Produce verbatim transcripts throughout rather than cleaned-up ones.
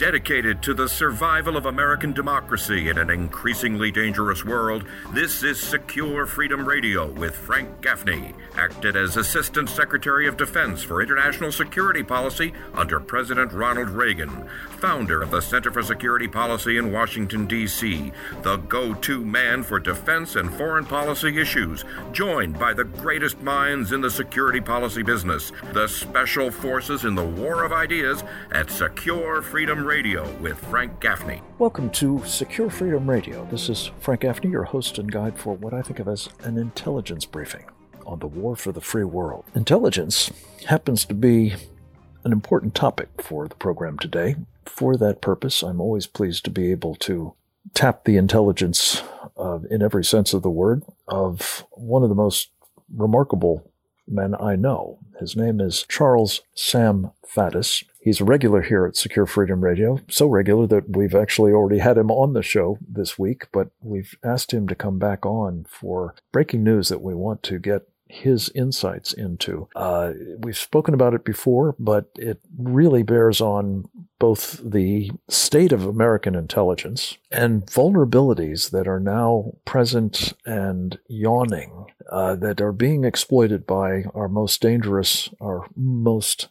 Dedicated to the survival of American democracy in an increasingly dangerous world, this is Secure Freedom Radio with Frank Gaffney, acted as Assistant Secretary of Defense for International Security Policy under President Ronald Reagan, founder of the Center for Security Policy in Washington, D C, the go-to man for defense and foreign policy issues, joined by the greatest minds in the security policy business, the special forces in the war of ideas at Secure Freedom Radio. Radio with Frank Gaffney. Welcome to Secure Freedom Radio. This is Frank Gaffney, your host and guide for what I think of as an intelligence briefing on the war for the free world. Intelligence happens to be an important topic for the program today. For that purpose, I'm always pleased to be able to tap the intelligence, uh, in every sense of the word, of one of the most remarkable men I know. His name is Charles Sam Faddis. He's a regular here at Secure Freedom Radio, so regular that we've actually already had him on the show this week, but we've asked him to come back on for breaking news that we want to get his insights into. Uh, we've spoken about it before, but it really bears on both the state of American intelligence and vulnerabilities that are now present and yawning, uh, that are being exploited by our most dangerous, our most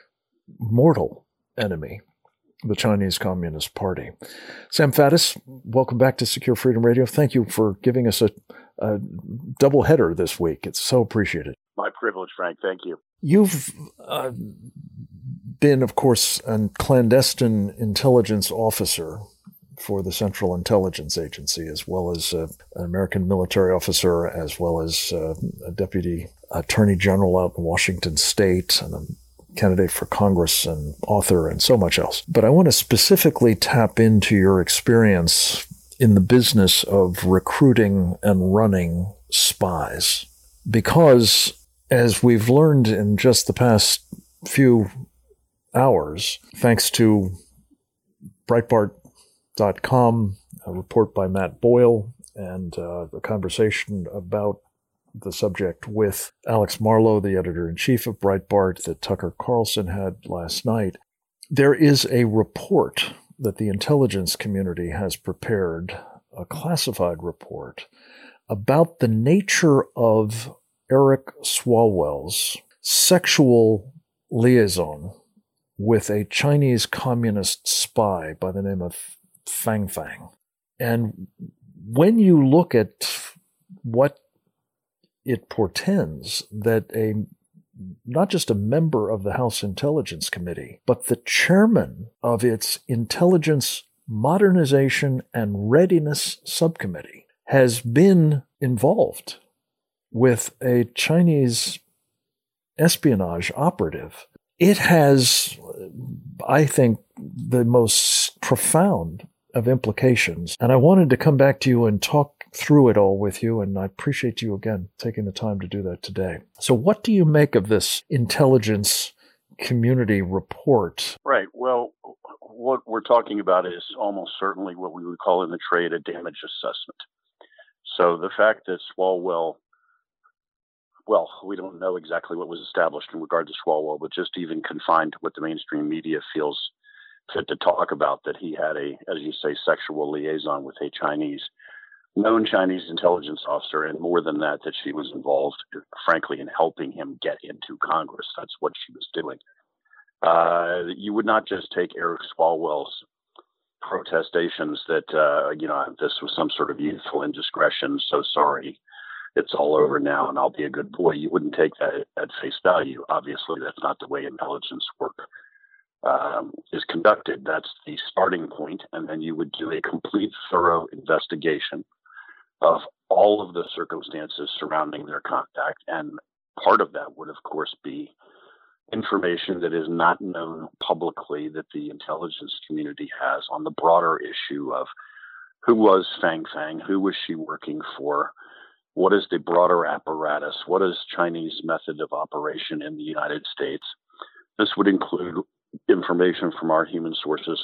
mortal enemy, the Chinese Communist Party. Sam Faddis, welcome back to Secure Freedom Radio. Thank you for giving us a, a double header this week. It's so appreciated. My privilege, Frank. Thank you. You've uh, been, of course, a clandestine intelligence officer for the Central Intelligence Agency, as well as uh, an American military officer, as well as uh, a deputy attorney general out in Washington State, and a candidate for Congress and author and so much else. But I want to specifically tap into your experience in the business of recruiting and running spies. Because as we've learned in just the past few hours, thanks to Breitbart dot com, a report by Matt Boyle, and uh, a conversation about the subject with Alex Marlow, the editor-in-chief of Breitbart, that Tucker Carlson had last night, there is a report that the intelligence community has prepared, a classified report, about the nature of Eric Swalwell's sexual liaison with a Chinese communist spy by the name of Fang Fang. And when you look at what it portends, that a not just a member of the House Intelligence Committee, but the chairman of its Intelligence Modernization and Readiness Subcommittee has been involved with a Chinese espionage operative. It has, I think, the most profound of implications. And I wanted to come back to you and talk through it all with you, and I appreciate you again taking the time to do that today. So what do you make of this intelligence community report? Right. Well, what we're talking about is almost certainly what we would call in the trade a damage assessment. So the fact that Swalwell, well, we don't know exactly what was established in regard to Swalwell, but just even confined to what the mainstream media feels fit to talk about, that he had a, as you say, sexual liaison with a Chinese, known Chinese intelligence officer, and more than that, that she was involved, frankly, in helping him get into Congress. That's what she was doing. Uh, you would not just take Eric Swalwell's protestations that, uh, you know, this was some sort of youthful indiscretion, so sorry, it's all over now and I'll be a good boy. You wouldn't take that at face value. Obviously, that's not the way intelligence work um, is conducted. That's the starting point, and then you would do a complete, thorough investigation of all of the circumstances surrounding their contact. And part of that would, of course, be information that is not known publicly that the intelligence community has on the broader issue of who was Fang Fang, who was she working for, what is the broader apparatus, what is Chinese method of operation in the United States. This would include information from our human sources,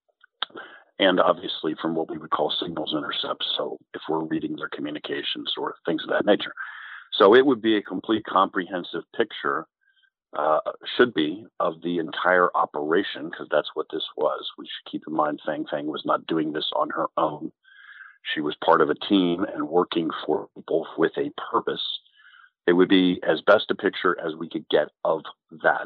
and obviously from what we would call signals intercepts. So if we're reading their communications or things of that nature. So it would be a complete comprehensive picture uh, should be, of the entire operation, because that's what this was. We should keep in mind Fang Fang was not doing this on her own. She was part of a team and working for people with a purpose. It would be as best a picture as we could get of that.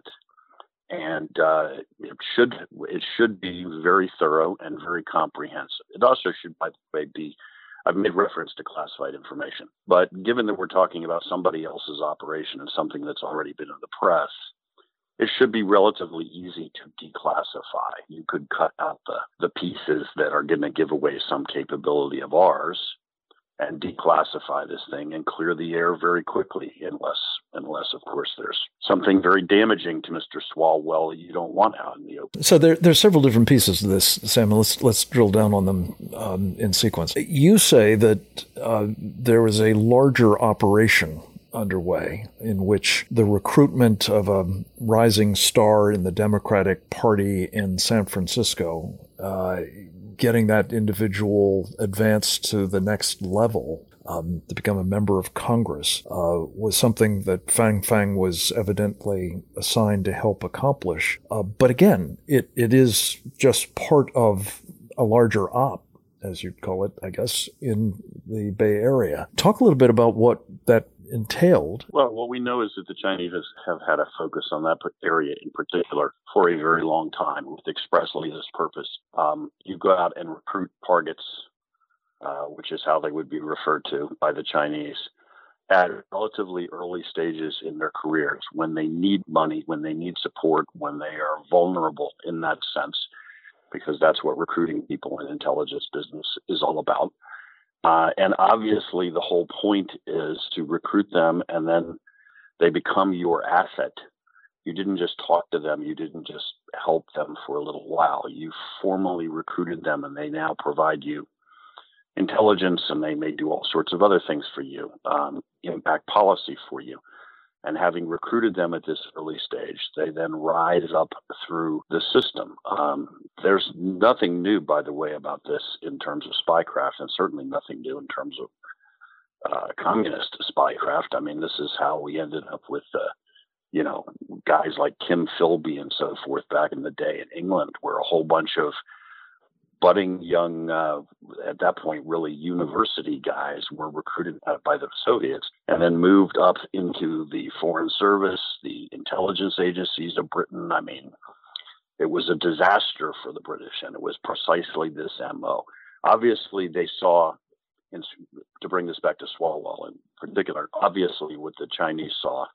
And uh, it should it should be very thorough and very comprehensive. It also should, by the way, be, I've made reference to classified information, but given that we're talking about somebody else's operation and something that's already been in the press, it should be relatively easy to declassify. You could cut out the, the pieces that are going to give away some capability of ours and declassify this thing and clear the air very quickly, unless, unless of course, there's something very damaging to Mister Swalwell that you don't want out in the open. So there, there's several different pieces to this, Sam. Let's let's drill down on them um, in sequence. You say that uh, there was a larger operation underway in which the recruitment of a rising star in the Democratic Party in San Francisco, uh, getting that individual advanced to the next level um, to become a member of Congress uh, was something that Fang Fang was evidently assigned to help accomplish. Uh, but again, it, it is just part of a larger op, as you'd call it, I guess, in the Bay Area. Talk a little bit about what that entailed. Well, what we know is that the Chinese have had a focus on that area in particular for a very long time with expressly this purpose. Um, you go out and recruit targets, uh, which is how they would be referred to by the Chinese, at relatively early stages in their careers, when they need money, when they need support, when they are vulnerable in that sense, because that's what recruiting people in intelligence business is all about. Uh, and obviously, the whole point is to recruit them, and then they become your asset. You didn't just talk to them. You didn't just help them for a little while. You formally recruited them, and they now provide you intelligence, and they may do all sorts of other things for you, um, impact policy for you. And having recruited them at this early stage, they then rise up through the system. Um, there's nothing new, by the way, about this in terms of spycraft, and certainly nothing new in terms of uh, communist spycraft. I mean, this is how we ended up with, uh, you know, guys like Kim Philby and so forth back in the day in England, where a whole bunch of budding young, uh, at that point, really university guys were recruited by the Soviets and then moved up into the Foreign Service, the intelligence agencies of Britain. I mean, it was a disaster for the British, and it was precisely this M O. Obviously, they saw, in, to bring this back to Swalwell in particular, obviously what the Chinese saw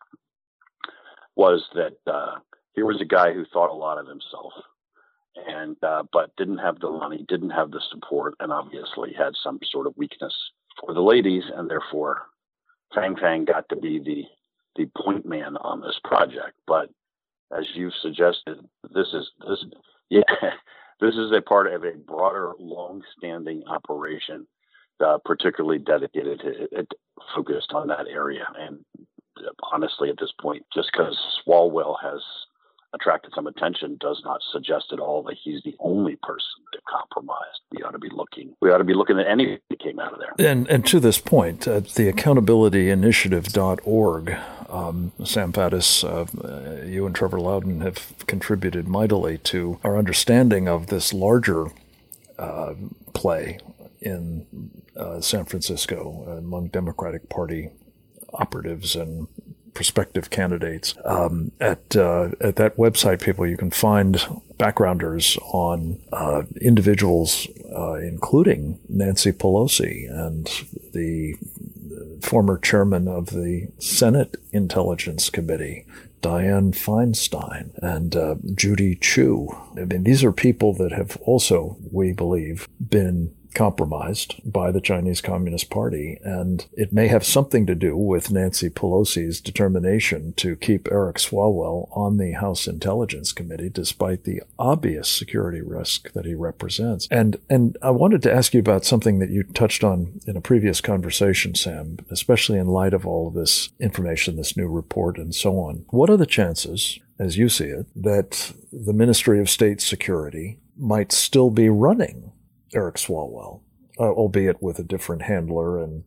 was that uh, here was a guy who thought a lot of himself, and uh, but didn't have the money, didn't have the support, and obviously had some sort of weakness for the ladies, and therefore Fang Fang got to be the the point man on this project. But as you've suggested, this is this yeah this is a part of a broader, long-standing operation, uh, particularly dedicated to it, focused on that area. And honestly, at this point, just because Swalwell has attracted some attention does not suggest at all that he's the only person to compromise. We ought to be looking. We ought to be looking at anything that came out of there. And and to this point, uh, the accountability initiative dot org, um, Sam Faddis, uh, you and Trevor Loudon have contributed mightily to our understanding of this larger uh, play in uh, San Francisco among Democratic Party operatives and prospective candidates. Um, at uh, at that website, people, you can find backgrounders on uh, individuals, uh, including Nancy Pelosi and the former chairman of the Senate Intelligence Committee, Dianne Feinstein, and uh, Judy Chu. I mean, these are people that have also, we believe, been compromised by the Chinese Communist Party, and it may have something to do with Nancy Pelosi's determination to keep Eric Swalwell on the House Intelligence Committee despite the obvious security risk that he represents. And and I wanted to ask you about something that you touched on in a previous conversation, Sam, especially in light of all of this information, this new report and so on. What are the chances, as you see it, that the Ministry of State Security might still be running Eric Swalwell, uh, albeit with a different handler and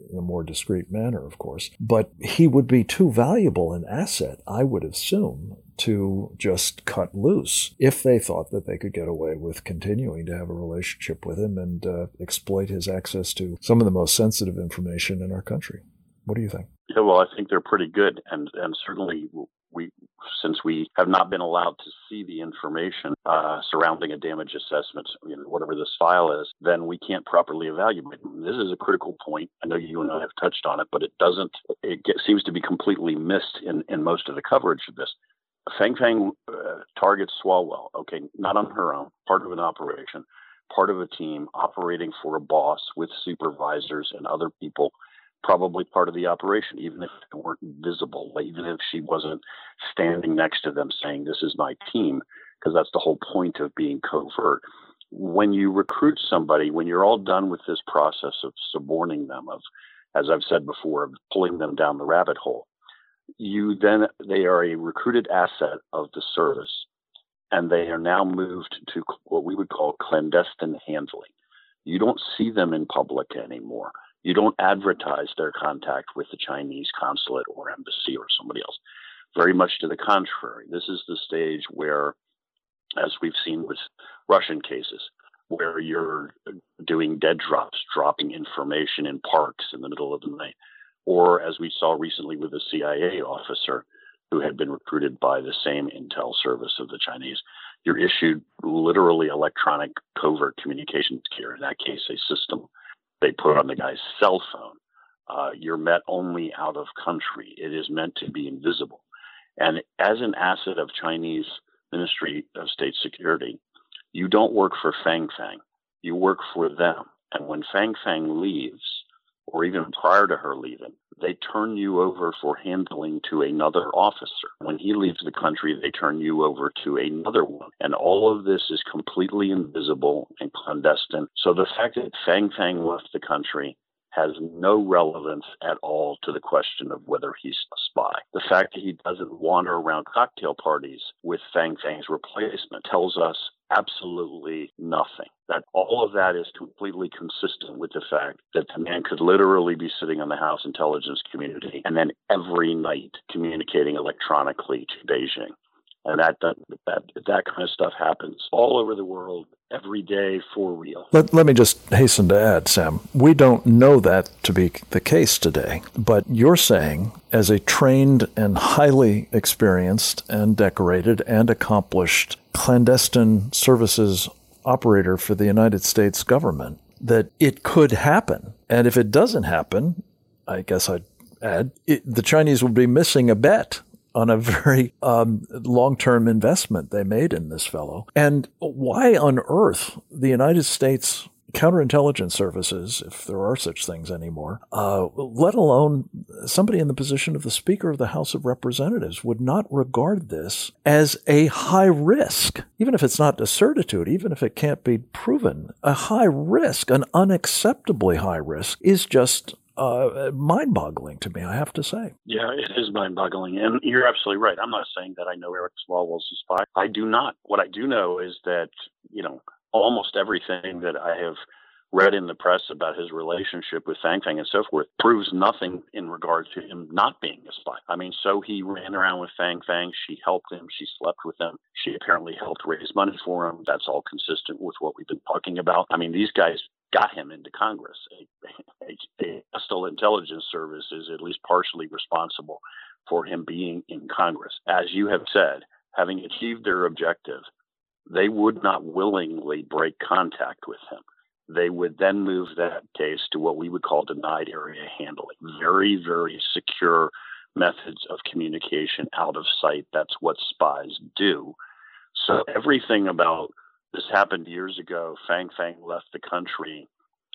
in a more discreet manner, of course. But he would be too valuable an asset, I would assume, to just cut loose if they thought that they could get away with continuing to have a relationship with him and uh, exploit his access to some of the most sensitive information in our country. What do you think? Yeah, well, I think they're pretty good. And, and certainly we, since we have not been allowed to see the information uh, surrounding a damage assessment, you know, whatever this file is, then we can't properly evaluate them. This is a critical point. I know you and I have touched on it, but it doesn't, it get, seems to be completely missed in, in most of the coverage of this. Fang Fang uh, targets Swalwell, okay, not on her own, part of an operation, part of a team operating for a boss with supervisors and other people, probably part of the operation, even if they weren't visible, even if she wasn't standing next to them saying, this is my team, because that's the whole point of being covert. When you recruit somebody, when you're all done with this process of suborning them, of, as I've said before, of pulling them down the rabbit hole, you then, they are a recruited asset of the service, and they are now moved to what we would call clandestine handling. You don't see them in public anymore. You don't advertise their contact with the Chinese consulate or embassy or somebody else. Very much to the contrary. This is the stage where, as we've seen with Russian cases, where you're doing dead drops, dropping information in parks in the middle of the night. Or as we saw recently with a C I A officer who had been recruited by the same intel service of the Chinese, you're issued literally electronic covert communications gear, in that case, a system they put on the guy's cell phone. Uh, you're met only out of country. It is meant to be invisible. And as an asset of Chinese Ministry of State Security, you don't work for Fang Fang. You work for them. And when Fang Fang leaves, or even prior to her leaving, they turn you over for handling to another officer. When he leaves the country, they turn you over to another one. And all of this is completely invisible and clandestine. So the fact that Fang Fang left the country has no relevance at all to the question of whether he's a spy. The fact that he doesn't wander around cocktail parties with Fang Fang's replacement tells us absolutely nothing. That all of that is completely consistent with the fact that the man could literally be sitting on the House Intelligence Community and then every night communicating electronically to Beijing. And that, that that that kind of stuff happens all over the world every day for real. Let, let me just hasten to add, Sam, we don't know that to be the case today. But you're saying, as a trained and highly experienced and decorated and accomplished clandestine services operator for the United States government, that it could happen. And if it doesn't happen, I guess I'd add, it, the Chinese would be missing a bet on a very um, long-term investment they made in this fellow. And why on earth the United States counterintelligence services, if there are such things anymore, uh, let alone somebody in the position of the Speaker of the House of Representatives, would not regard this as a high risk, even if it's not a certitude, even if it can't be proven. A high risk, an unacceptably high risk, is just Uh, mind-boggling to me, I have to say. Yeah, it is mind-boggling. And you're absolutely right. I'm not saying that I know Eric Swalwell's a spy. I do not. What I do know is that, you know, almost everything that I have read in the press about his relationship with Fang Fang and so forth proves nothing in regard to him not being a spy. I mean, so he ran around with Fang Fang. She helped him. She slept with him. She apparently helped raise money for him. That's all consistent with what we've been talking about. I mean, these guys got him into Congress. A, a, a hostile intelligence service is at least partially responsible for him being in Congress. As you have said, having achieved their objective, they would not willingly break contact with him. They would then move that case to what we would call denied area handling. Very, very secure methods of communication out of sight. That's what spies do. So everything about this happened years ago, Fang Fang left the country,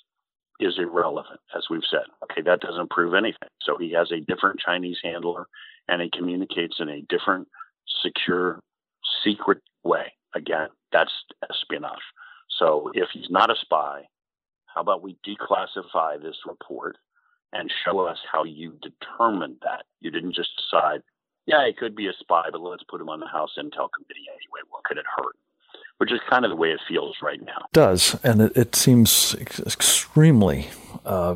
is irrelevant, as we've said. Okay, that doesn't prove anything. So he has a different Chinese handler, and he communicates in a different, secure, secret way. Again, that's espionage. So if he's not a spy, how about we declassify this report and show us how you determined that? You didn't just decide, yeah, he could be a spy, but let's put him on the House Intel Committee anyway. What could it hurt? Which is kind of the way it feels right now. It does, and it, it seems ex- extremely uh,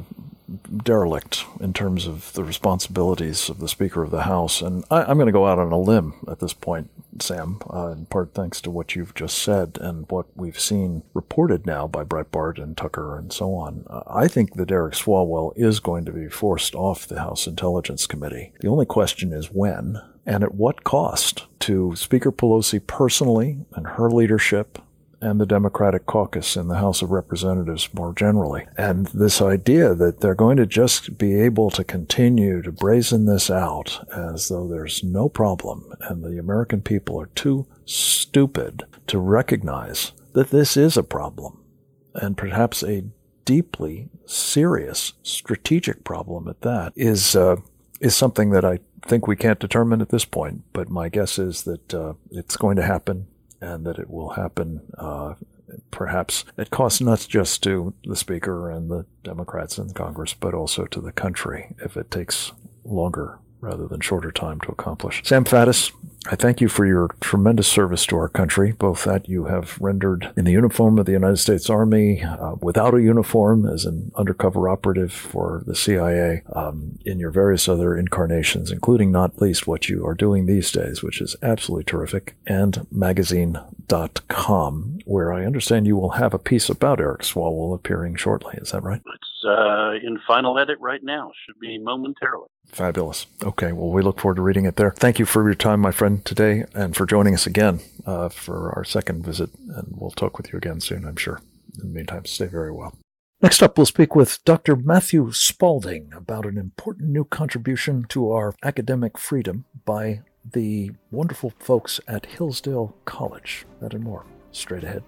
derelict in terms of the responsibilities of the Speaker of the House. And I, I'm going to go out on a limb at this point, Sam, uh, in part thanks to what you've just said and what we've seen reported now by Breitbart and Tucker and so on. Uh, I think that Eric Swalwell is going to be forced off the House Intelligence Committee. The only question is when and at what cost to Speaker Pelosi personally and her leadership and the Democratic caucus in the House of Representatives more generally. And this idea that they're going to just be able to continue to brazen this out as though there's no problem and the American people are too stupid to recognize that this is a problem and perhaps a deeply serious strategic problem at that is uh, is something that I think we can't determine at this point. But my guess is that uh, it's going to happen, and that it will happen uh, perhaps at cost not just to the Speaker and the Democrats in Congress, but also to the country if it takes longer rather than shorter time to accomplish. Sam Faddis, I thank you for your tremendous service to our country, both that you have rendered in the uniform of the United States Army, uh, without a uniform as an undercover operative for the C I A, um, in your various other incarnations, including not least what you are doing these days, which is absolutely terrific, and magazine dot com, where I understand you will have a piece about Eric Swalwell appearing shortly. Is that right? It's uh, in final edit right now. Should be momentarily. Fabulous. Okay, well, we look forward to reading it there. Thank you for your time, my friend, today, and for joining us again uh, for our second visit, and we'll talk with you again soon, I'm sure. In the meantime, stay very well. Next up, we'll speak with Doctor Matthew Spalding about an important new contribution to our academic freedom by the wonderful folks at Hillsdale College. That and more, straight ahead.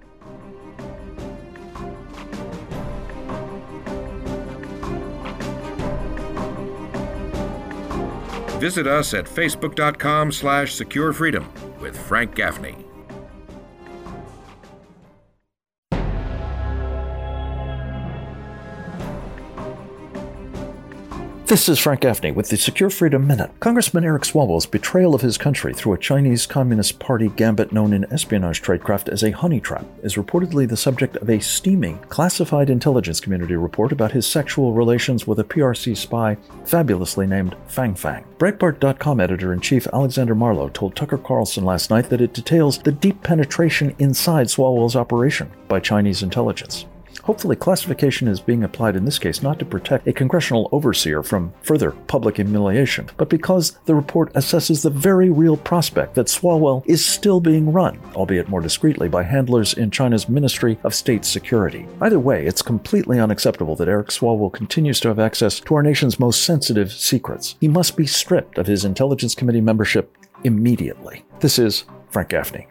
Visit us at facebook.com slash secure freedom with Frank Gaffney. This is Frank Gaffney with the Secure Freedom Minute. Congressman Eric Swalwell's betrayal of his country through a Chinese Communist Party gambit known in espionage tradecraft as a honey trap is reportedly the subject of a steaming classified intelligence community report about his sexual relations with a P R C spy fabulously named Fang Fang. Breitbart dot com editor-in-chief Alexander Marlow told Tucker Carlson last night that it details the deep penetration inside Swalwell's operation by Chinese intelligence. Hopefully, classification is being applied in this case not to protect a congressional overseer from further public humiliation, but because the report assesses the very real prospect that Swalwell is still being run, albeit more discreetly, by handlers in China's Ministry of State Security. Either way, it's completely unacceptable that Eric Swalwell continues to have access to our nation's most sensitive secrets. He must be stripped of his Intelligence Committee membership immediately. This is Frank Gaffney.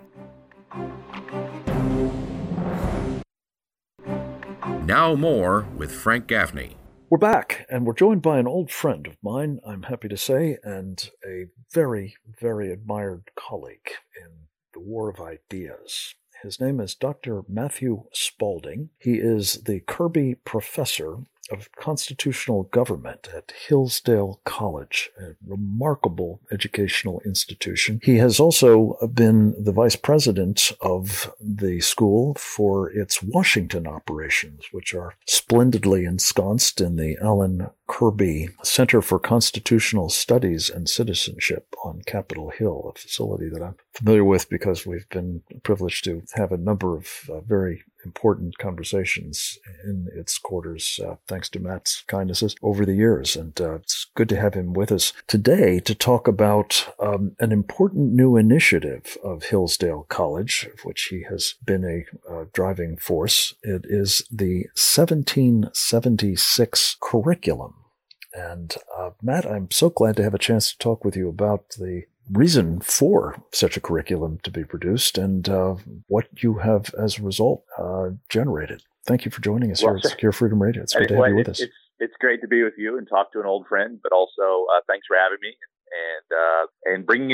Now more with Frank Gaffney. We're back, and we're joined by an old friend of mine, I'm happy to say, and a very, very admired colleague in the War of Ideas. His name is Doctor Matthew Spalding. He is the Kirby Professor of Constitutional Government at Hillsdale College, a remarkable educational institution. He has also been the vice president of the school for its Washington operations, which are splendidly ensconced in the Alan Kirby Center for Constitutional Studies and Citizenship on Capitol Hill, a facility that I'm familiar with because we've been privileged to have a number of uh, very important conversations in its quarters, uh, thanks to Matt's kindnesses over the years. And uh, it's good to have him with us today to talk about um, an important new initiative of Hillsdale College, of which he has been a uh, driving force. It is the seventeen seventy-six curriculum. And uh, Matt, I'm so glad to have a chance to talk with you about the reason for such a curriculum to be produced and uh, what you have as a result uh, generated. Thank you for joining us well, here at Secure Freedom Radio. It's good to have you with it's, us. It's, it's great to be with you and talk to an old friend, but also uh, thanks for having me and uh, and bringing it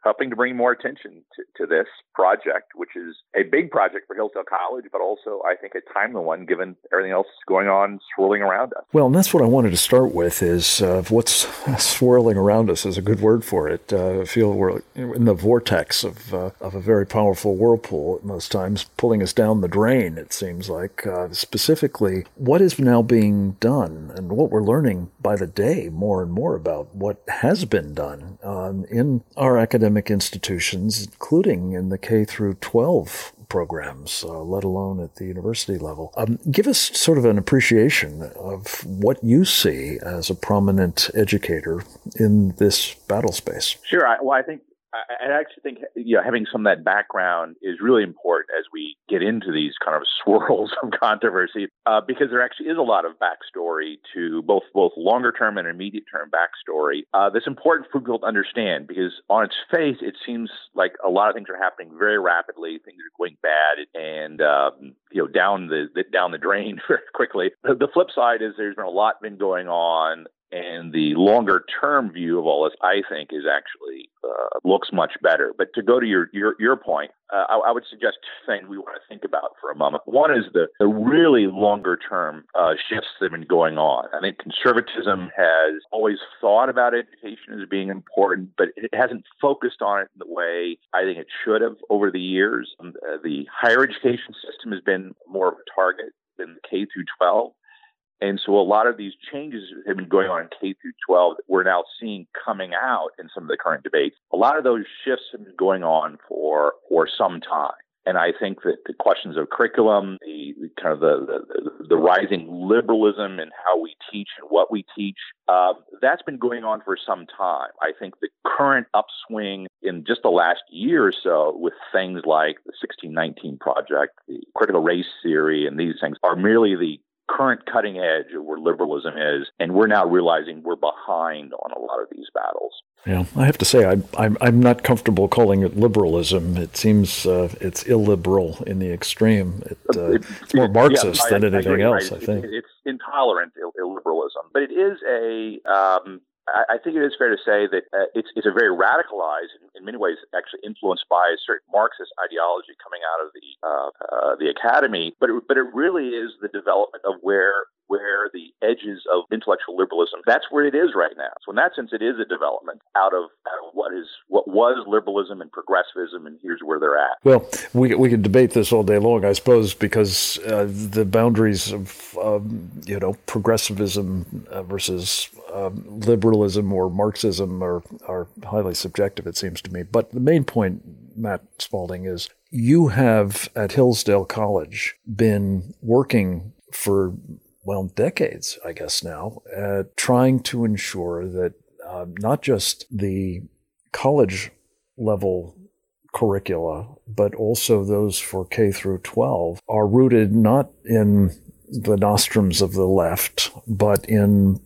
helping to bring more attention to, to this project, which is a big project for Hillsdale College, but also, I think, a timely one given everything else going on swirling around us. Well, and that's what I wanted to start with is uh, what's swirling around us is a good word for it. Uh, I feel we're in the vortex of, uh, of a very powerful whirlpool at most times, pulling us down the drain, it seems like. Uh, specifically, what is now being done and what we're learning by the day more and more about what has been done um, in our academic institutions, including in the K through twelve programs, uh, let alone at the university level. Um, give us sort of an appreciation of what you see as a prominent educator in this battle space. Sure. I, well, I think I actually think you know, having some of that background is really important as we get into these kind of swirls of controversy, uh, because there actually is a lot of backstory to both both longer term and immediate term backstory uh, that's important for people to understand. Because on its face, it seems like a lot of things are happening very rapidly. Things are going bad and um, you know down the, the down the drain very quickly. The, the flip side is there's been a lot been going on. And the longer-term view of all this, I think, is actually uh, looks much better. But to go to your your, your point, uh, I, I would suggest two things we want to think about for a moment. One is the, the really longer-term uh, shifts that have been going on. I think conservatism has always thought about education as being important, but it hasn't focused on it in the way I think it should have over the years. Um, uh, the higher education system has been more of a target than K through twelve. And so a lot of these changes have been going on in K through twelve that we're now seeing coming out in some of the current debates. A lot of those shifts have been going on for, for some time. And I think that the questions of curriculum, the, the kind of the, the, the rising liberalism in how we teach and what we teach, uh, that's been going on for some time. I think the current upswing in just the last year or so with things like the sixteen nineteen Project, the critical race theory, and these things are merely the current cutting edge of where liberalism is, and we're now realizing we're behind on a lot of these battles. Yeah, I have to say, I'm I'm, I'm not comfortable calling it liberalism. It seems uh, it's illiberal in the extreme. It, uh, it, it's more Marxist yeah, I, than anything I else, right. I think. It, it's intolerant Ill- illiberalism, but it is a. Um, I think it is fair to say that uh, it's it's a very radicalized, in, in many ways, actually influenced by a certain Marxist ideology coming out of the uh, uh, the academy. But it, but it really is the development of where where the edges of intellectual liberalism. That's where it is right now. So in that sense, it is a development out of, out of what is what was liberalism and progressivism, and here's where they're at. Well, we we could debate this all day long, I suppose, because uh, the boundaries of um, you know progressivism versus um, liberalism or Marxism are are highly subjective, it seems to me. But the main point, Matt Spalding, is you have at Hillsdale College been working for well, decades, I guess now, uh, trying to ensure that uh, not just the college level curricula, but also those for K through twelve are rooted not in the nostrums of the left, but in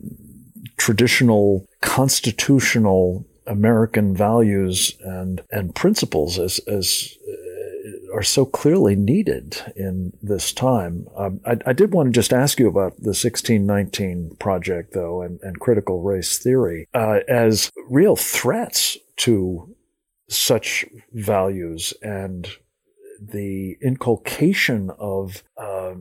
traditional constitutional American values and, and principles as, as are so clearly needed in this time. Um, I, I did want to just ask you about the sixteen nineteen Project, though, and, and critical race theory uh, as real threats to such values and the inculcation of uh,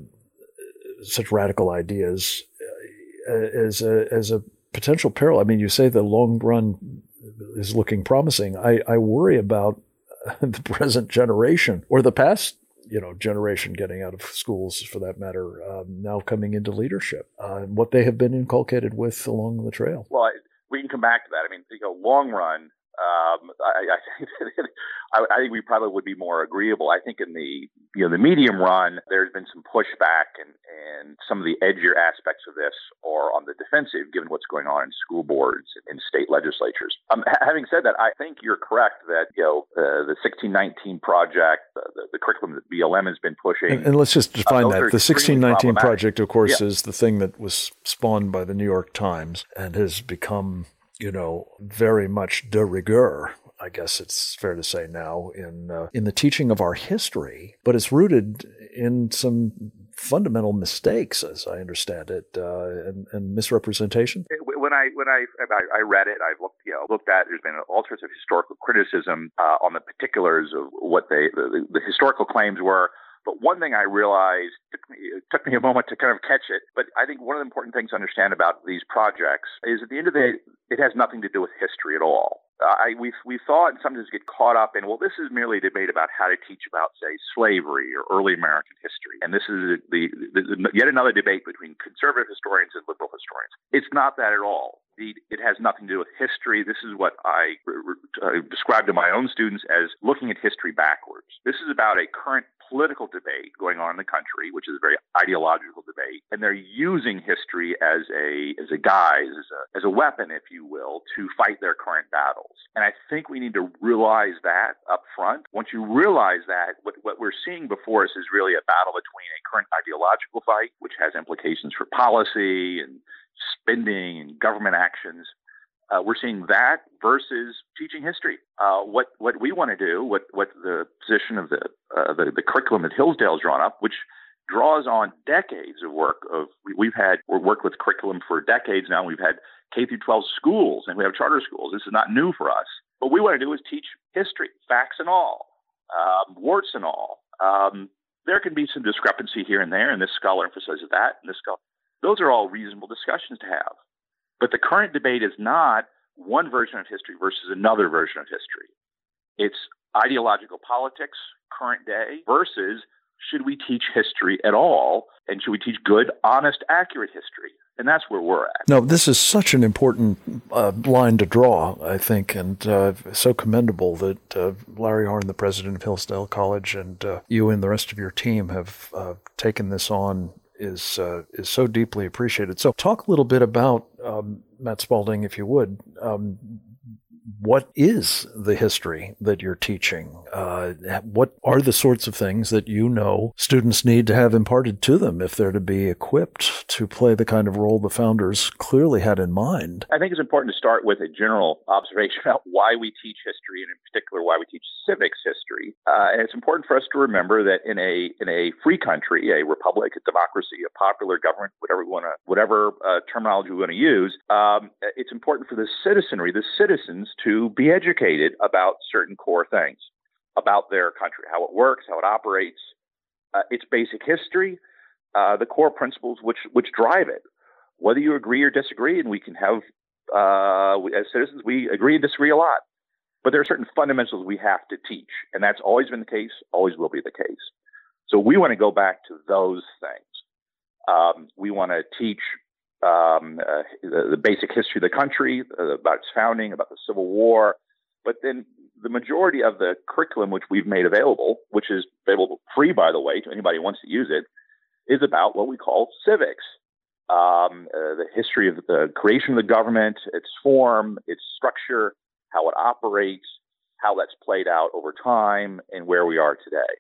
such radical ideas uh, as a, as a potential peril. I mean, you say the long run is looking promising. I, I worry about the present generation, or the past, you know, generation getting out of schools, for that matter, um, now coming into leadership, uh, and what they have been inculcated with along the trail. Well, I, we can come back to that. I mean, you know, long run, um, I, I, I, I think we probably would be more agreeable. I think in the you know the medium run, there's been some pushback, and, and some of the edgier aspects of this are on the defensive, given what's going on in school boards and state legislatures. Um, having said that, I think you're correct that you know uh, the sixteen nineteen Project, uh, the, the curriculum that B L M has been pushing, and, and let's just define uh, that. The sixteen nineteen Project, of course, yeah. is the thing that was spawned by the New York Times and has become, you know, very much de rigueur, I guess it's fair to say now, in uh, in the teaching of our history, but it's rooted in some fundamental mistakes, as I understand it, uh, and, and misrepresentation. Well, when I when I I read it, I've looked you know looked at. There's been all sorts of historical criticism uh, on the particulars of what they the, the historical claims were. But one thing I realized took me, it took me a moment to kind of catch it. But I think one of the important things to understand about these projects is at the end of the day, it has nothing to do with history at all. Uh, I, we we thought and sometimes get caught up in, well, this is merely a debate about how to teach about, say, slavery or early American history. And this is the, the, the yet another debate between conservative historians and liberal historians. It's not that at all. The, it has nothing to do with history. This is what I uh, describe to my own students as looking at history backwards. This is about a current political debate going on in the country, which is a very ideological debate, and they're using history as a as a guise, as a as a weapon, if you will, to fight their current battles. And I think we need to realize that up front. Once you realize that, what what we're seeing before us is really a battle between a current ideological fight, which has implications for policy and spending and government actions. Uh, we're seeing that versus teaching history. Uh, what what we want to do, what what the position of the, uh, the the curriculum that Hillsdale's drawn up, which draws on decades of work of we, we've had we've worked with curriculum for decades now. We've had K through twelve schools and we have charter schools. This is not new for us. What we want to do is teach history, facts and all, um, warts and all. Um, there can be some discrepancy here and there, and this scholar emphasizes that, and this scholar. Those are all reasonable discussions to have. But the current debate is not one version of history versus another version of history. It's ideological politics, current day, versus should we teach history at all? And should we teach good, honest, accurate history? And that's where we're at. No, this is such an important uh, line to draw, I think, and uh, so commendable that uh, Larry Harn, the president of Hillsdale College, and uh, you and the rest of your team have uh, taken this on is uh, is so deeply appreciated. So talk a little bit about, um, Matt Spalding, if you would, um, what is the history that you're teaching? Uh, what are the sorts of things that you know students need to have imparted to them if they're to be equipped to play the kind of role the founders clearly had in mind? I think it's important to start with a general observation about why we teach history, and in particular why we teach civics history. Uh, and it's important for us to remember that in a in a free country, a republic, a democracy, a popular government, whatever we want to, whatever uh, terminology we want to use, um, it's important for the citizenry, the citizens, to be educated about certain core things about their country, how it works, how it operates, uh, its basic history, uh, the core principles which which drive it. Whether you agree or disagree, and we can have, uh, as citizens, we agree and disagree a lot. But there are certain fundamentals we have to teach, and that's always been the case, always will be the case. So we want to go back to those things. Um, we want to teach Um, uh, the, the basic history of the country, uh, about its founding, about the Civil War. But then the majority of the curriculum which we've made available, which is available free, by the way, to anybody who wants to use it, is about what we call civics. Um, uh, the history of the creation of the government, its form, its structure, how it operates, how that's played out over time, and where we are today.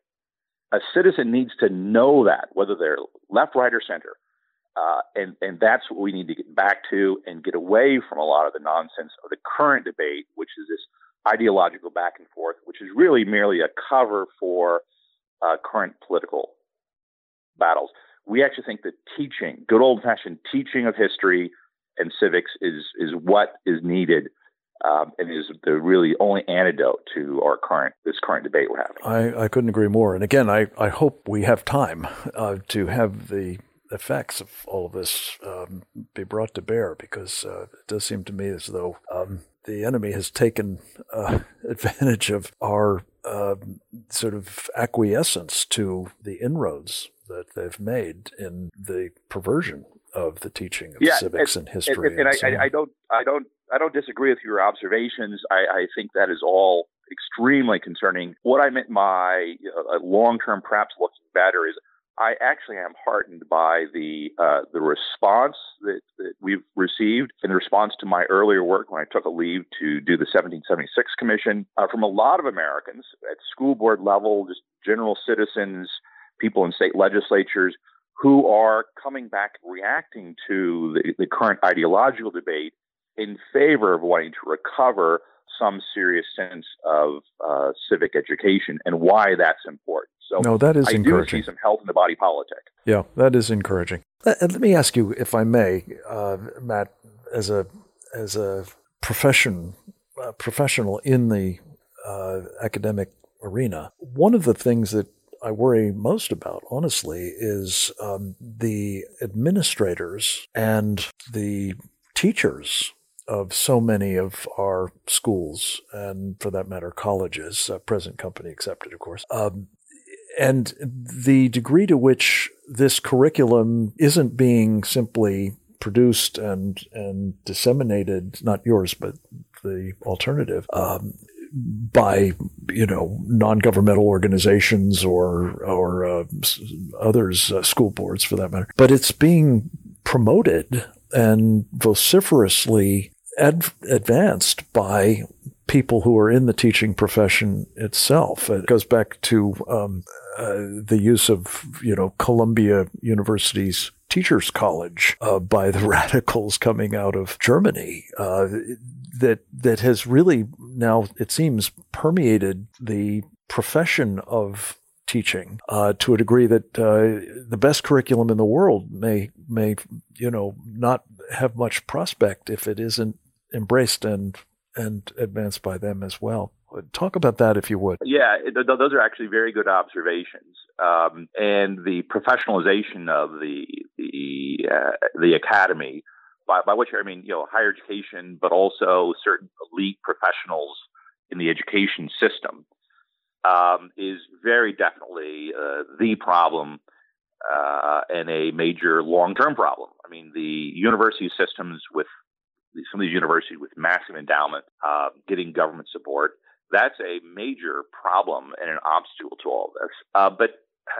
A citizen needs to know that, whether they're left, right, or center. Uh, and, and that's what we need to get back to and get away from a lot of the nonsense of the current debate, which is this ideological back and forth, which is really merely a cover for uh, current political battles. We actually think that teaching, good old-fashioned teaching of history and civics is is what is needed um, and is the really only antidote to our current this current debate we're having. I, I couldn't agree more. And again, I, I hope we have time uh, to have the effects of all of this um, be brought to bear, because uh, it does seem to me as though um, the enemy has taken uh, advantage of our uh, sort of acquiescence to the inroads that they've made in the perversion of the teaching of yeah, civics and, and history. And, and, and so I, I don't, I don't, I don't disagree with your observations. I, I think that is all extremely concerning. What I meant by uh, long-term, perhaps looking better, is I actually am heartened by the uh, the response that, that we've received in response to my earlier work when I took a leave to do the seventeen seventy-six Commission uh, from a lot of Americans at school board level, just general citizens, people in state legislatures who are coming back, reacting to the, the current ideological debate in favor of wanting to recover some serious sense of uh, civic education and why that's important. So no, that is I encouraging. do see some health in the body politic. Yeah, that is encouraging. Let, let me ask you, if I may, uh, Matt, as a as a profession uh, professional in the uh, academic arena, one of the things that I worry most about, honestly, is um, the administrators and the teachers of so many of our schools, and for that matter, colleges, uh, present company accepted, of course, um, and the degree to which this curriculum isn't being simply produced and and disseminated, not yours, but the alternative, um, by, you know, non-governmental organizations or or uh, others, uh, school boards for that matter, but it's being promoted and vociferously ad- advanced by people who are in the teaching profession itself. It goes back to um, uh, the use of, you know, Columbia University's Teachers College uh, by the radicals coming out of Germany, uh, that that has really now, it seems, permeated the profession of teaching uh, to a degree that uh, the best curriculum in the world may may you know not have much prospect if it isn't embraced and and advanced by them as well. Talk about that, if you would. Yeah, th- those are actually very good observations. Um, and the professionalization of the the uh, the academy, by, by which I mean, you know, higher education, but also certain elite professionals in the education system, um, is very definitely uh, the problem uh, and a major long-term problem. I mean, the university systems with some of these universities with massive endowment, uh, getting government support, that's a major problem and an obstacle to all this. Uh, but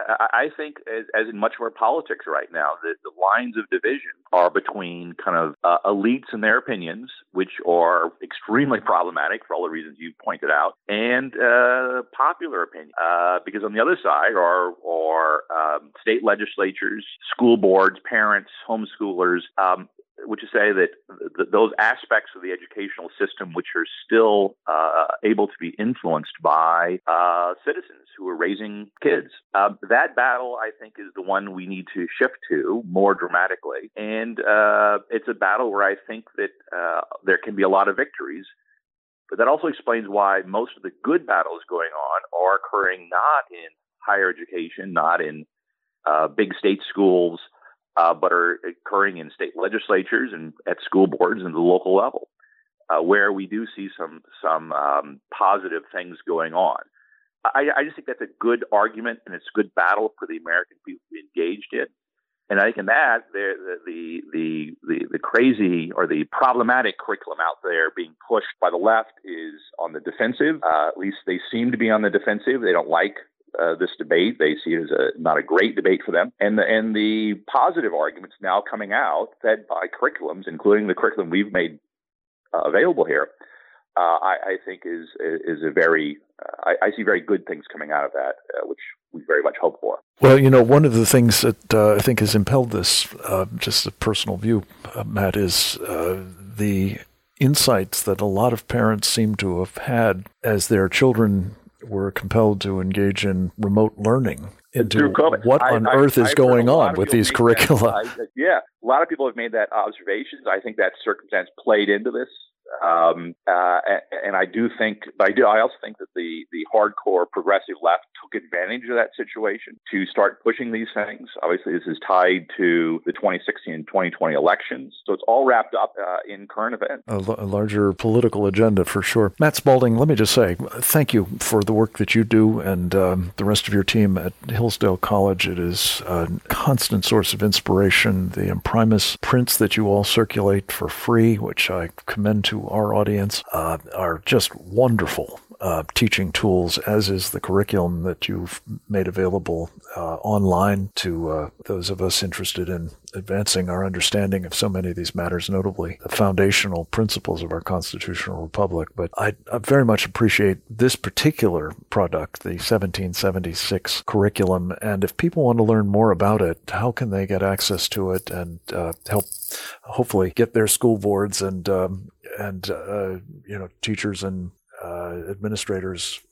I think, as, as in much of our politics right now, the, the lines of division are between kind of uh, elites and their opinions, which are extremely problematic for all the reasons you pointed out, and uh, popular opinion. Uh, because on the other side are, are um, state legislatures, school boards, parents, homeschoolers, um, which is say that th- those aspects of the educational system which are still uh, able to be influenced by uh, citizens who are raising kids. Uh, that battle, I think, is the one we need to shift to more dramatically. And uh, it's a battle where I think that uh, there can be a lot of victories. But that also explains why most of the good battles going on are occurring not in higher education, not in uh, big state schools, Uh, but are occurring in state legislatures and at school boards and the local level, uh, where we do see some some um, positive things going on. I, I just think that's a good argument, and it's a good battle for the American people to be engaged in. And I think in that, the the the the, the crazy or the problematic curriculum out there being pushed by the left is on the defensive. Uh, at least they seem to be on the defensive. They don't like Uh, this debate. They see it as a not a great debate for them. And the, and the positive arguments now coming out, fed by curriculums, including the curriculum we've made uh, available here, uh, I, I think is is a very, uh, I, I see very good things coming out of that, uh, which we very much hope for. Well, you know, one of the things that uh, I think has impelled this, uh, just a personal view, uh, Matt, is uh, the insights that a lot of parents seem to have had as their children were compelled to engage in remote learning into what on I, earth I, is going on with these curricula. That, I, yeah, a lot of people have made that observation. I think that circumstance played into this. Um, uh, and, and I do think, but I do, I also think that the, the hardcore progressive left took advantage of that situation to start pushing these things. Obviously, this is tied to the twenty sixteen and twenty twenty elections. So it's all wrapped up uh, in current events. A, l- a larger political agenda for sure. Matt Spalding, let me just say, thank you for the work that you do and um, the rest of your team at Hillsdale College. It is a constant source of inspiration. The Imprimis prints that you all circulate for free, which I commend to our audience, uh, are just wonderful uh, teaching tools, as is the curriculum that you've made available uh, online to uh, those of us interested in advancing our understanding of so many of these matters, notably the foundational principles of our constitutional republic. But I, I very much appreciate this particular product, the seventeen seventy-six curriculum. And if people want to learn more about it, how can they get access to it and uh, help hopefully get their school boards and um, and uh, you know teachers and uh, administrators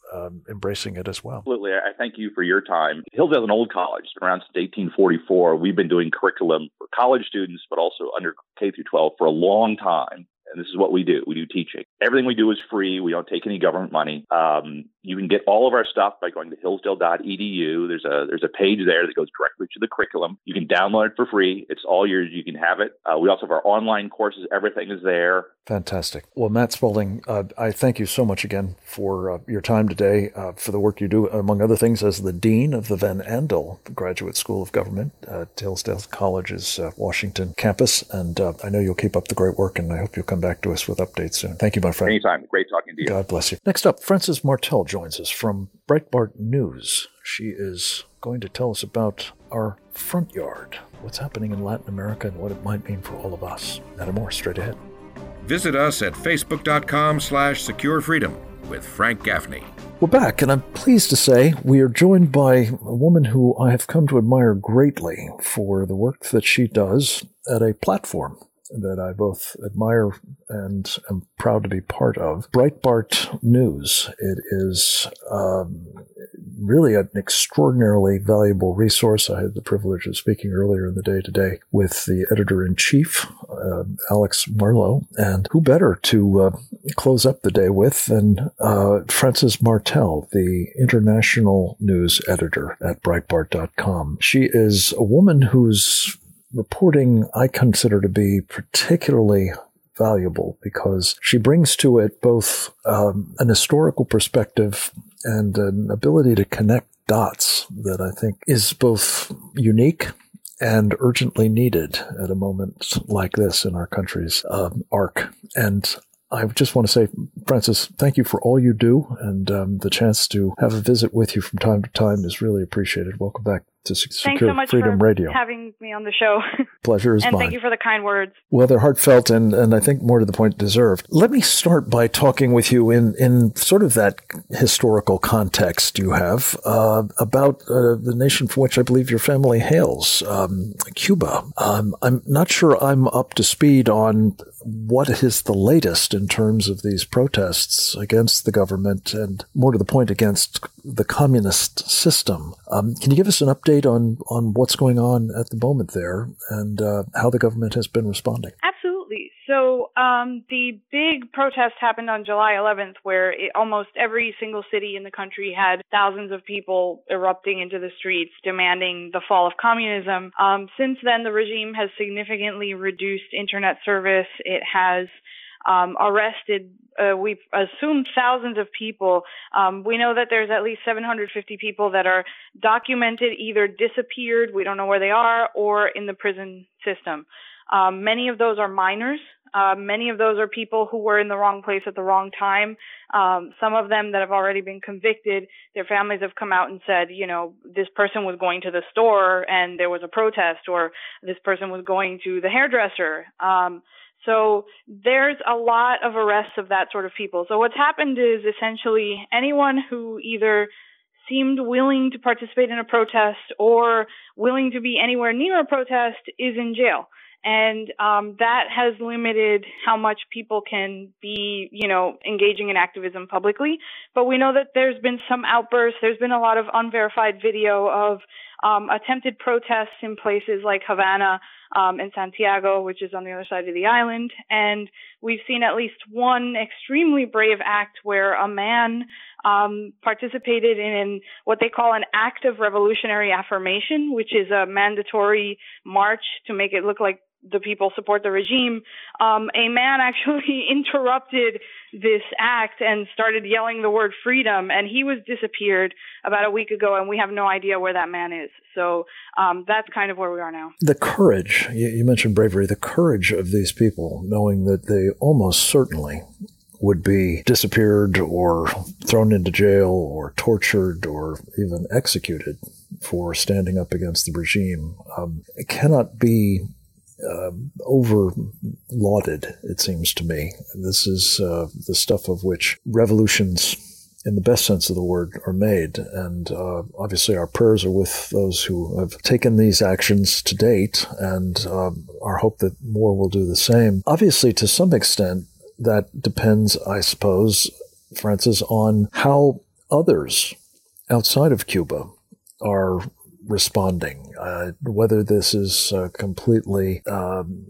um, embracing it as well. Absolutely. I thank you for your time. Hillsdale is an old college. It's been around since eighteen forty-four. We've been doing curriculum for college students, but also under K through twelve for a long time. And this is what we do. We do teaching. Everything we do is free. We don't take any government money. Um, you can get all of our stuff by going to hillsdale dot e d u. There's a there's a page there that goes directly to the curriculum. You can download it for free. It's all yours. You can have it. Uh, we also have our online courses. Everything is there. Fantastic. Well, Matt Spaulding, uh, I thank you so much again for uh, your time today, uh, for the work you do, among other things, as the Dean of the Van Andel Graduate School of Government at Hillsdale College's uh, Washington campus. And uh, I know you'll keep up the great work, and I hope you'll come back to us with updates soon. Thank you, my friend. Anytime. Great talking to you. God bless you. Next up, Frances Martel joins us from Breitbart News. She is going to tell us about our front yard, what's happening in Latin America, and what it might mean for all of us. That and more straight ahead. Visit us at facebook.com slash secure freedom with Frank Gaffney. We're back, and I'm pleased to say we are joined by a woman who I have come to admire greatly for the work that she does at a platform that I both admire and am proud to be part of. Breitbart News. It is um, really an extraordinarily valuable resource. I had the privilege of speaking earlier in the day today with the editor-in-chief, uh, Alex Marlow, and who better to uh, close up the day with than uh, Frances Martel, the international news editor at Breitbart dot com. She is a woman whose reporting I consider to be particularly valuable because she brings to it both um, an historical perspective and an ability to connect dots that I think is both unique and urgently needed at a moment like this in our country's um, arc. And I just want to say, Frances, thank you for all you do, and um, the chance to have a visit with you from time to time is really appreciated. Welcome back to Secure Thanks so much Freedom for Radio. having me on the show. Pleasure is and mine. Thank you for the kind words. Well, they're heartfelt and, and I think more to the point deserved. Let me start by talking with you in, in sort of that historical context you have uh, about uh, the nation from which I believe your family hails, um, Cuba. Um, I'm not sure I'm up to speed on what is the latest in terms of these protests against the government and, more to the point, against the communist system. Um, can you give us an update on, on what's going on at the moment there and uh, how the government has been responding? Absolutely. So um, the big protest happened on July eleventh, where it, almost every single city in the country had thousands of people erupting into the streets demanding the fall of communism. Um, since then, the regime has significantly reduced internet service. It has um, arrested, uh, we've assumed thousands of people. Um, we know that there's at least seven hundred fifty people that are documented, either disappeared, we don't know where they are, or in the prison system. Um, many of those are minors. Uh, many of those are people who were in the wrong place at the wrong time. Um, some of them that have already been convicted, their families have come out and said, you know, this person was going to the store and there was a protest, or this person was going to the hairdresser. Um, so there's a lot of arrests of that sort of people. So what's happened is essentially anyone who either seemed willing to participate in a protest or willing to be anywhere near a protest is in jail. And um, that has limited how much people can be, you know, engaging in activism publicly. But we know that there's been some outbursts. There's been a lot of unverified video of um, attempted protests in places like Havana um, and Santiago, which is on the other side of the island. And we've seen at least one extremely brave act where a man um, participated in what they call an act of revolutionary affirmation, which is a mandatory march to make it look like the people support the regime. Um, a man actually interrupted this act and started yelling the word freedom, and he was disappeared about a week ago, and we have no idea where that man is. So um, that's kind of where we are now. The courage, you, you mentioned bravery, the courage of these people, knowing that they almost certainly would be disappeared or thrown into jail or tortured or even executed for standing up against the regime, um, it cannot be Uh, over lauded, it seems to me. This is uh, the stuff of which revolutions, in the best sense of the word, are made. And uh, obviously our prayers are with those who have taken these actions to date, and um, our hope that more will do the same. Obviously, to some extent, that depends, I suppose, Frances, on how others outside of Cuba are responding, uh, whether this is uh, completely um,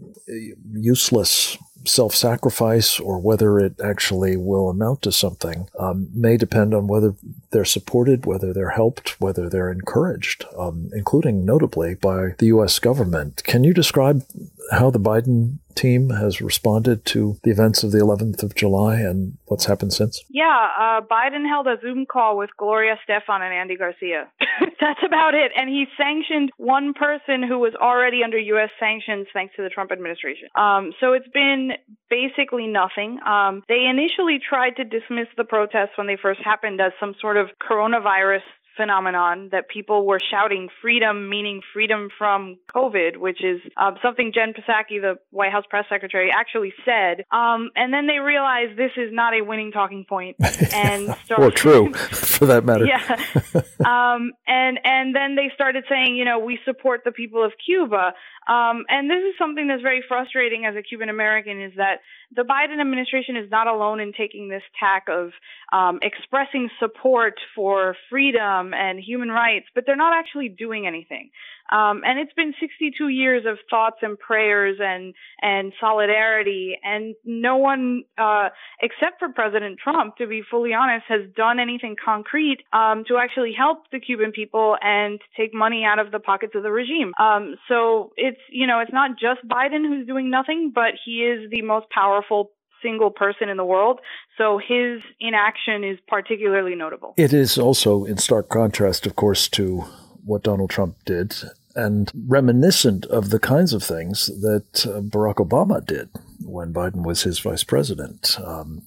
useless self-sacrifice or whether it actually will amount to something, um, may depend on whether they're supported, whether they're helped, whether they're encouraged, um, including notably by the U S government. Can you describe how the Biden team has responded to the events of the eleventh of July and what's happened since? Yeah, uh, Biden held a Zoom call with Gloria Estefan and Andy Garcia. That's about it. And he sanctioned one person who was already under U S sanctions thanks to the Trump administration. Um, so it's been basically nothing. Um, they initially tried to dismiss the protests when they first happened as some sort of coronavirus phenomenon, that people were shouting freedom, meaning freedom from COVID, which is uh, something Jen Psaki, the White House press secretary, actually said. Um, and then they realized this is not a winning talking point. And started, or true, for that matter. Yeah. um, and, and then they started saying, you know, we support the people of Cuba. Um, and this is something that's very frustrating as a Cuban American, is that the Biden administration is not alone in taking this tack of um, expressing support for freedom and human rights, but they're not actually doing anything. Um, and it's been sixty-two years of thoughts and prayers and, and solidarity, and no one, uh, except for President Trump, to be fully honest, has done anything concrete um, to actually help the Cuban people and take money out of the pockets of the regime. Um, so it's, you know, it's not just Biden who's doing nothing, but he is the most powerful single person in the world. So his inaction is particularly notable. It is also in stark contrast, of course, to what Donald Trump did, and reminiscent of the kinds of things that uh, Barack Obama did when Biden was his vice president. Um,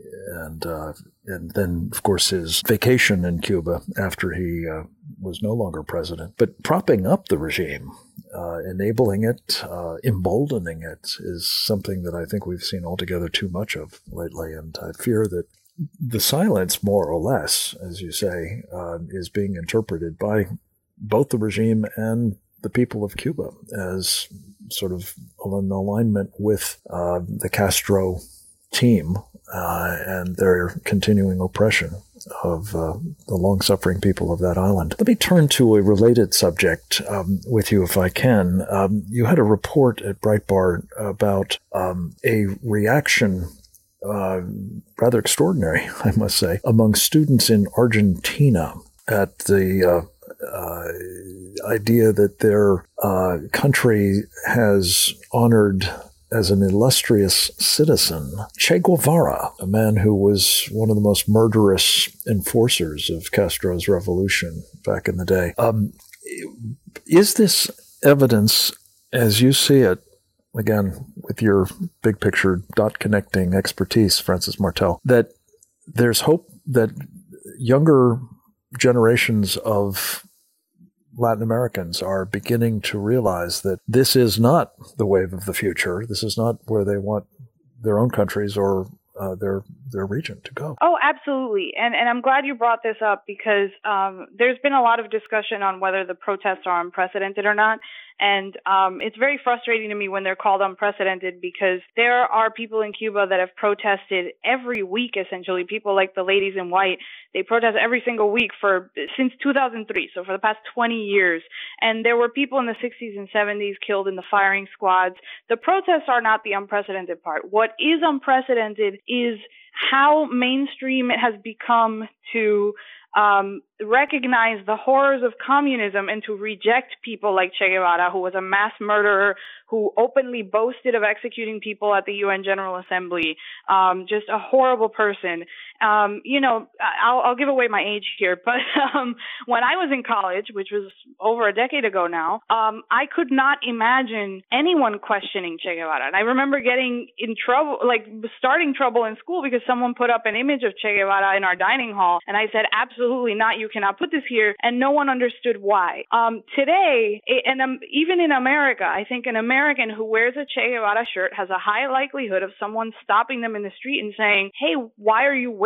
and uh, and then, of course, his vacation in Cuba after he uh, was no longer president. But propping up the regime, uh, enabling it, uh, emboldening it, is something that I think we've seen altogether too much of lately. And I fear that the silence, more or less, as you say, uh, is being interpreted by both the regime and the people of Cuba as sort of an alignment with uh, the Castro team uh, and their continuing oppression of uh, the long-suffering people of that island. Let me turn to a related subject um, with you, if I can. Um, you had a report at Breitbart about um, a reaction, uh, rather extraordinary, I must say, among students in Argentina at the uh, uh, idea that their uh, country has honored as an illustrious citizen Che Guevara, a man who was one of the most murderous enforcers of Castro's revolution back in the day. Um, is this evidence, as you see it, again, with your big picture dot connecting expertise, Francis Martel, that there's hope that younger generations of Latin Americans are beginning to realize that this is not the wave of the future. This is not where they want their own countries or uh, their their region to go? Oh, absolutely. And and I'm glad you brought this up, because um, there's been a lot of discussion on whether the protests are unprecedented or not. And um, it's very frustrating to me when they're called unprecedented, because there are people in Cuba that have protested every week, essentially. People like the Ladies in White, they protest every single week for since two thousand three, so for the past twenty years. And there were people in the sixties and seventies killed in the firing squads. The protests are not the unprecedented part. What is unprecedented is how mainstream it has become to um, recognize the horrors of communism and to reject people like Che Guevara, who was a mass murderer, who openly boasted of executing people at the U N General Assembly, um, just a horrible person. Um, you know, I'll, I'll give away my age here, but um, when I was in college, which was over a decade ago now, um, I could not imagine anyone questioning Che Guevara. And I remember getting in trouble, like starting trouble in school, because someone put up an image of Che Guevara in our dining hall, and I said, absolutely not, you cannot put this here, and no one understood why. Um, today, and um, even in America, I think an American who wears a Che Guevara shirt has a high likelihood of someone stopping them in the street and saying, hey, why are you wearing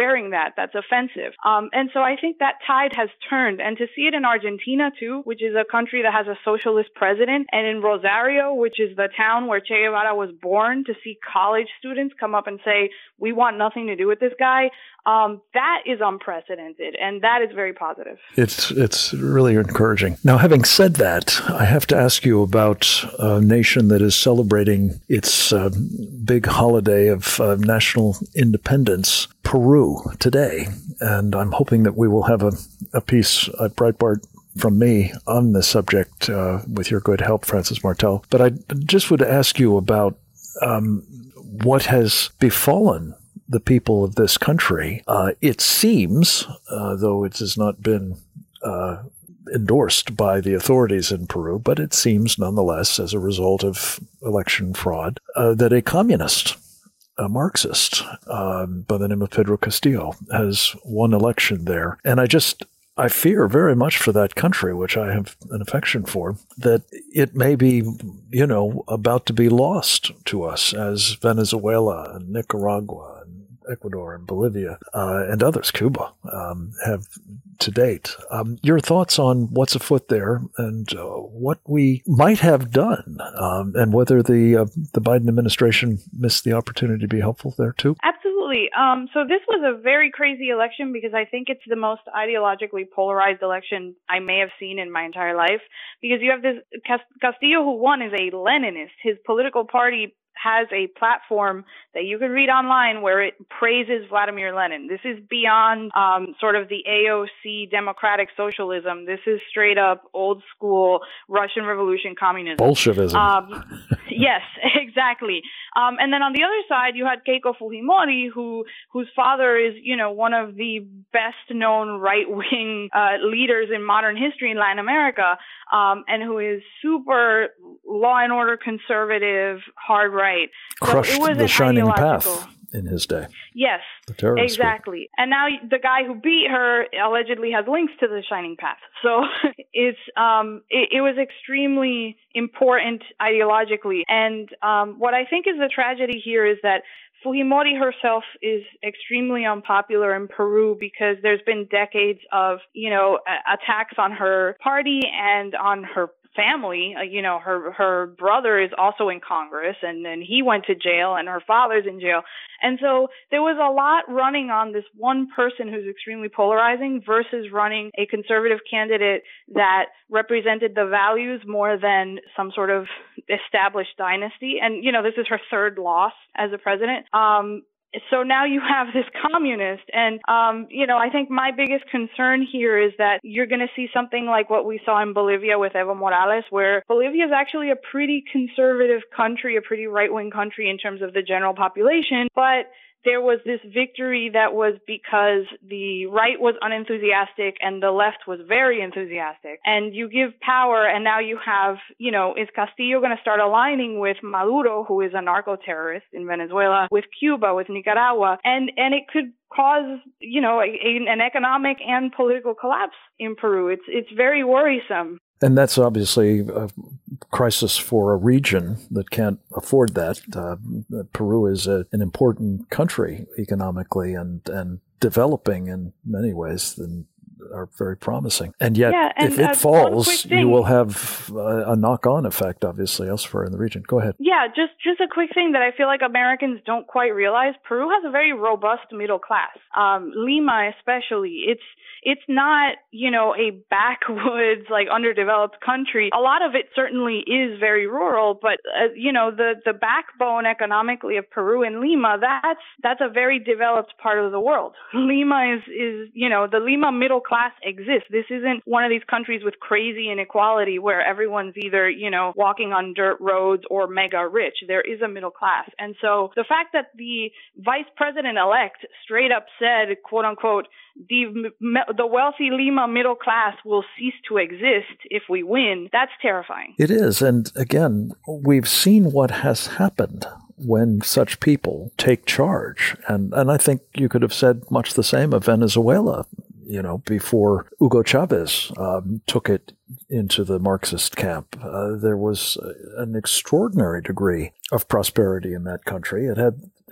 wearing that. That's offensive. Um, and so I think that tide has turned. And to see it in Argentina, too, which is a country that has a socialist president, and in Rosario, which is the town where Che Guevara was born, to see college students come up and say, we want nothing to do with this guy, um, that is unprecedented. And that is very positive. It's, it's really encouraging. Now, having said that, I have to ask you about a nation that is celebrating its uh, big holiday of uh, national independence, Peru, today. And I'm hoping that we will have a, a piece at Breitbart from me on this subject uh, with your good help, Francis Martel. But I just would ask you about um, what has befallen the people of this country. Uh, it seems, uh, though it has not been uh, endorsed by the authorities in Peru, but it seems nonetheless, as a result of election fraud, uh, that a communist, a Marxist um, by the name of Pedro Castillo has won election there. And I just, I fear very much for that country, which I have an affection for, that it may be, you know, about to be lost to us as Venezuela and Nicaragua and Ecuador and Bolivia uh, and others, Cuba, um, have to date. Um, your thoughts on what's afoot there and uh, what we might have done, um, and whether the uh, the Biden administration missed the opportunity to be helpful there too? Absolutely. Um, so this was a very crazy election because I think it's the most ideologically polarized election I may have seen in my entire life, because you have this Castillo, who won, is a Leninist. His political party has a platform that you can read online where it praises Vladimir Lenin. This is beyond um, sort of the A O C democratic socialism. This is straight up old school Russian Revolution communism. Bolshevism. Um, yes, exactly. Um, and then on the other side, you had Keiko Fujimori, who whose father is, you know, one of the best known right wing uh, leaders in modern history in Latin America, um, and who is super law and order conservative, hard right. Crushed so it was the shining ideological path in his day. Yes, exactly. Group. And now the guy who beat her allegedly has links to the shining path. So it's um it, it was extremely important ideologically. And um what I think is the tragedy here is that Fujimori herself is extremely unpopular in Peru because there's been decades of, you know, attacks on her party and on her family. Uh, you know, her her brother is also in Congress, and then he went to jail, and her father's in jail. And so there was a lot running on this one person who's extremely polarizing versus running a conservative candidate that represented the values more than some sort of established dynasty. And, you know, this is her third loss as a president. Um, So now you have this communist, and, um, you know, I think my biggest concern here is that you're going to see something like what we saw in Bolivia with Evo Morales, where Bolivia is actually a pretty conservative country, a pretty right-wing country in terms of the general population, but there was this victory that was because the right was unenthusiastic and the left was very enthusiastic. And you give power, and now you have, you know, is Castillo going to start aligning with Maduro, who is a narco-terrorist in Venezuela, with Cuba, with Nicaragua, and, and it could cause, you know, a, a, an economic and political collapse in Peru. It's, it's very worrisome. And that's obviously a crisis for a region that can't afford that. Uh, Peru is a, an important country economically and, and developing in many ways and are very promising. And yet, yeah, and, if it uh, falls, you will have a, a knock-on effect, obviously, elsewhere in the region. Go ahead. Yeah, just, just a quick thing that I feel like Americans don't quite realize. Peru has a very robust middle class. Um, Lima especially. It's It's not, you know, a backwoods, like underdeveloped country. A lot of it certainly is very rural, but, uh, you know, the, the backbone economically of Peru and Lima, that's, that's a very developed part of the world. Lima is, is, you know, the Lima middle class exists. This isn't one of these countries with crazy inequality where everyone's either, you know, walking on dirt roads or mega rich. There is a middle class. And so the fact that the vice president-elect straight up said, quote unquote, the the wealthy Lima middle class will cease to exist if we win, that's terrifying. It is. And again, we've seen what has happened when such people take charge. And, and I think you could have said much the same of Venezuela, you know, before Hugo Chavez um, took it into the Marxist camp. Uh, there was an extraordinary degree of prosperity in that country. It had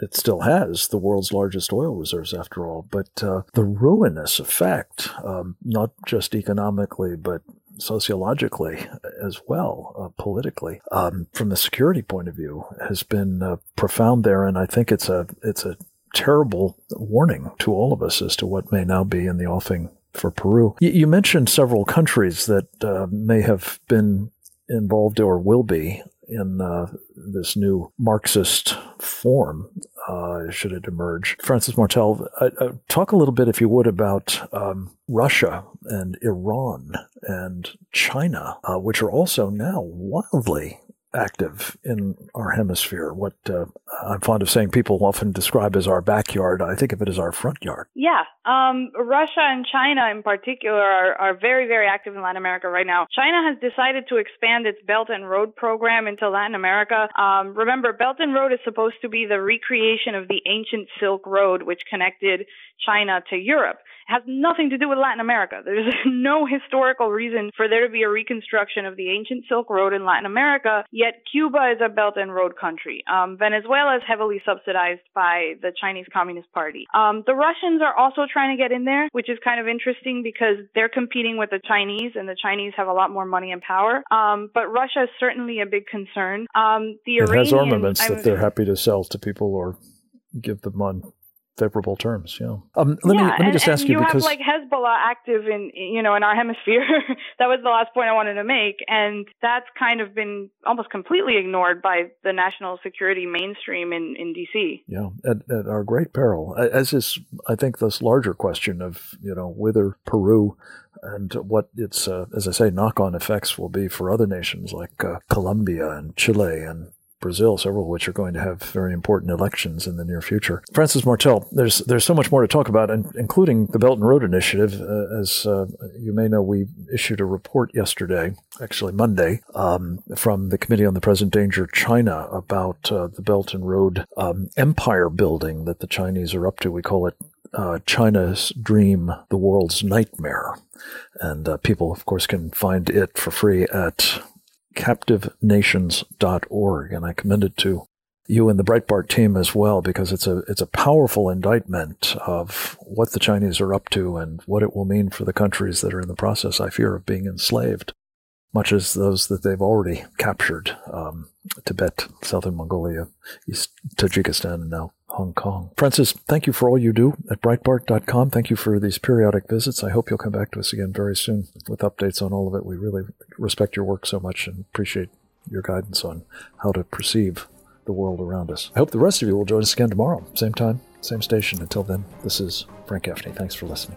it still has the world's largest oil reserves after all. But uh, the ruinous effect, um, not just economically, but sociologically as well, uh, politically, um, from the security point of view, has been uh, profound there. And I think it's a it's a terrible warning to all of us as to what may now be in the offing for Peru. You, you mentioned several countries that uh, may have been involved or will be in uh, this new Marxist form, uh, should it emerge. Francis Martel, uh, uh, talk a little bit, if you would, about um, Russia and Iran and China, uh, which are also now wildly active in our hemisphere. What uh, I'm fond of saying people often describe as our backyard, I think of it as our front yard. Yeah. Um, Russia and China in particular are, are very, very active in Latin America right now. China has decided to expand its Belt and Road program into Latin America. Um, remember, Belt and Road is supposed to be the recreation of the ancient Silk Road, which connected China to Europe. It has nothing to do with Latin America. There's no historical reason for there to be a reconstruction of the ancient Silk Road in Latin America, yet Cuba is a Belt and Road country. Um, Venezuela is heavily subsidized by the Chinese Communist Party. Um, the Russians are also trying to get in there, which is kind of interesting because they're competing with the Chinese, and the Chinese have a lot more money and power. Um, but Russia is certainly a big concern. Um, the it Iranian, has armaments I'm, that they're happy to sell to people or give them on favorable terms. Yeah. Um, let yeah, me let me and, just ask and you, you because have like Hezbollah active in you know in our hemisphere. That was the last point I wanted to make, and that's kind of been almost completely ignored by the national security mainstream in, in D C. Yeah, at, at our great peril, as is I think this larger question of you know whether Peru and what its uh, as I say knock-on effects will be for other nations like uh, Colombia and Chile and Brazil, several of which are going to have very important elections in the near future. Francis Martel, there's there's so much more to talk about, and including the Belt and Road Initiative. Uh, as uh, you may know, we issued a report yesterday, actually Monday, um, from the Committee on the Present Danger China about uh, the Belt and Road um, empire building that the Chinese are up to. We call it uh, China's Dream, the World's Nightmare. And uh, people, of course, can find it for free at captive nations dot org, and I commend it to you and the Breitbart team as well, because it's a it's a powerful indictment of what the Chinese are up to and what it will mean for the countries that are in the process, I fear, of being enslaved, much as those that they've already captured, um, Tibet, Southern Mongolia, East Tajikistan, and now Hong Kong. Francis, thank you for all you do at Breitbart dot com. Thank you for these periodic visits. I hope you'll come back to us again very soon with updates on all of it. We really respect your work so much and appreciate your guidance on how to perceive the world around us. I hope the rest of you will join us again tomorrow. Same time, same station. Until then, this is Frank Gaffney. Thanks for listening.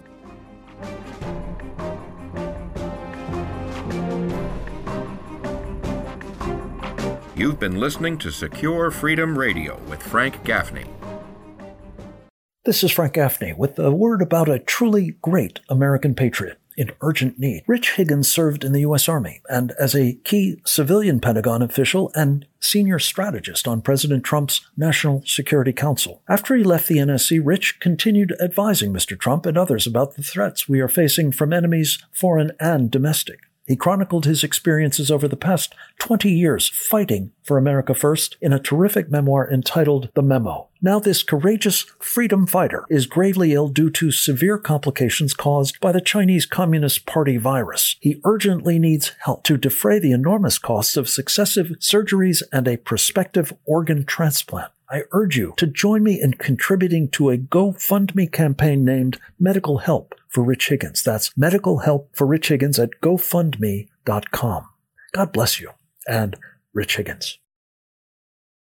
You've been listening to Secure Freedom Radio with Frank Gaffney. This is Frank Gaffney with a word about a truly great American patriot in urgent need. Rich Higgins served in the U S Army and as a key civilian Pentagon official and senior strategist on President Trump's National Security Council. After he left the N S C, Rich continued advising Mister Trump and others about the threats we are facing from enemies, foreign and domestic. He chronicled his experiences over the past twenty years fighting for America First in a terrific memoir entitled The Memo. Now this courageous freedom fighter is gravely ill due to severe complications caused by the Chinese Communist Party virus. He urgently needs help to defray the enormous costs of successive surgeries and a prospective organ transplant. I urge you to join me in contributing to a GoFundMe campaign named Medical Help for Rich Higgins. That's Medical Help for Rich Higgins at GoFundMe dot com. God bless you and Rich Higgins.